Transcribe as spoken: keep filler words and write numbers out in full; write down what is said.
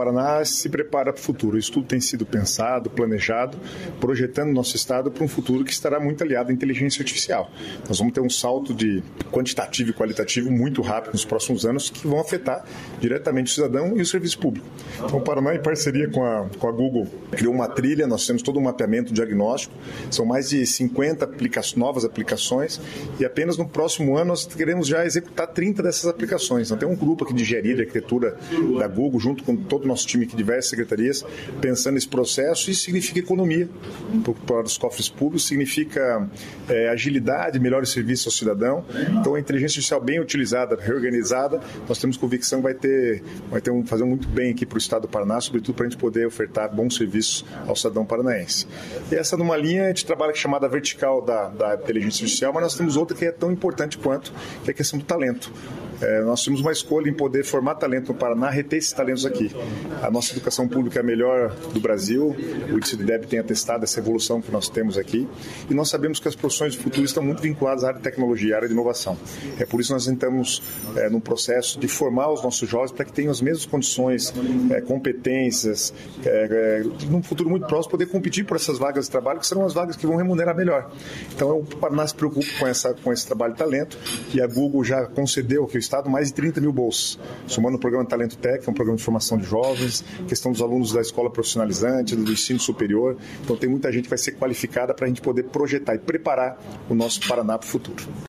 Paraná se prepara para o futuro. Isso tudo tem sido pensado, planejado, projetando o nosso estado para um futuro que estará muito aliado à inteligência artificial. Nós vamos ter um salto de quantitativo e qualitativo muito rápido nos próximos anos que vão afetar diretamente o cidadão e o serviço público. Então, o Paraná, em parceria com a, com a Google, criou uma trilha, nós temos todo um mapeamento diagnóstico, são mais de cinquenta aplica- novas aplicações e apenas no próximo ano nós queremos já executar trinta dessas aplicações. Então, tem um grupo aqui de engenharia e arquitetura da Google, junto com todo o nosso time aqui de diversas secretarias, pensando nesse processo. Isso significa economia para os cofres públicos, significa é, agilidade, melhores serviços ao cidadão. Então, a inteligência artificial bem utilizada, reorganizada, nós temos convicção que vai, ter, vai ter um, fazer muito bem aqui para o estado do Paraná, sobretudo para a gente poder ofertar bons serviços ao cidadão paranaense. E essa numa linha, a gente trabalha que é chamada vertical da, da inteligência artificial, mas nós temos outra que é tão importante quanto, que é a questão do talento. É, nós temos uma escolha em poder formar talento no Paraná, reter esses talentos aqui. A nossa educação pública é a melhor do Brasil, o índice de D E B tem atestado essa evolução que nós temos aqui, e nós sabemos que as profissões do futuro estão muito vinculadas à área de tecnologia, à área de inovação. É por isso que nós entramos é, num processo de formar os nossos jovens para que tenham as mesmas condições, é, competências, é, é, num futuro muito próximo, poder competir por essas vagas de trabalho, que serão as vagas que vão remunerar melhor. Então, o Paraná se preocupa com, essa, com esse trabalho de talento, e a Google já concedeu aqui o Estado mais de trinta mil bolsas, somando o programa Talento Tech, que é um programa de formação de jovens, questão dos alunos da escola profissionalizante, do ensino superior. Então tem muita gente que vai ser qualificada para a gente poder projetar e preparar o nosso Paraná para o futuro.